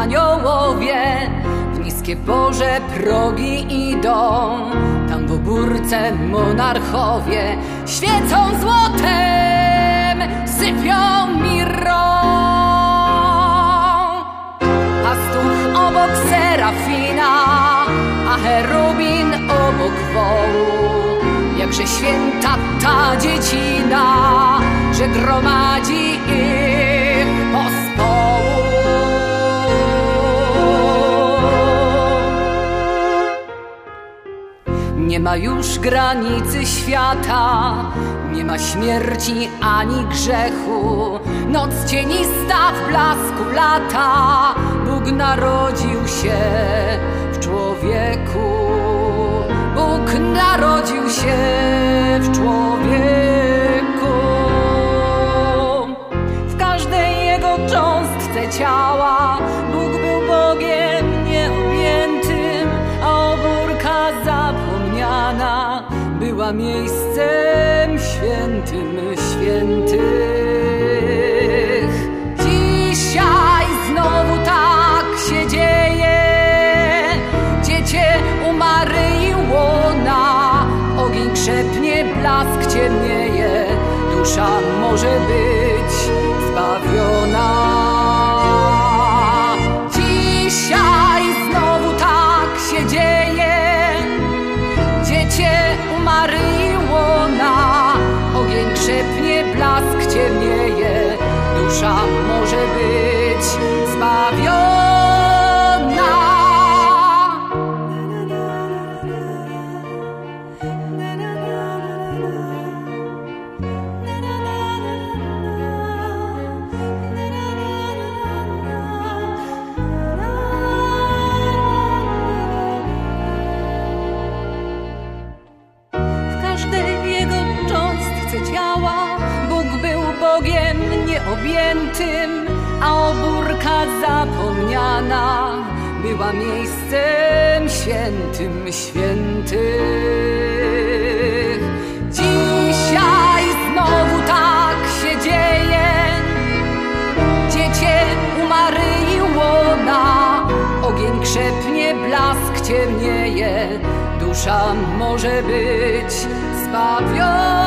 aniołowie w niskie Boże progi idą. Tam w obórce monarchowie świecą złotem, sypią mirrą. Pastuch obok serafina, a cherubin obok wołu. Jakże święta ta dziecina, że gromadzi ich pospołu. Nie ma już granicy świata, nie ma śmierci ani grzechu. Noc cienista w blasku lata, Bóg narodził się w człowieku. Bóg narodził się w człowieku. W każdej jego cząstce ciała Bóg był Bogiem nieobjętym, a obórka zapomniana była miejscem świętym świętych. Dzisiaj znowu tak się dzieje. Dziecię u Maryi łona, ogień krzepnie, blask ciemnieje, dusza może być zbawiona. Dzisiaj znowu tak się dzieje. Dziecię u Maryi łona, ogień krzepnie, blask ciemnieje, dusza może być zbawiona. Bóg był Bogiem nieobjętym, a obórka zapomniana była miejscem świętym świętych. Dzisiaj znowu tak się dzieje. Dziecię u Maryi łona, ogień krzepnie, blask ciemnieje, dusza może być zbawiona.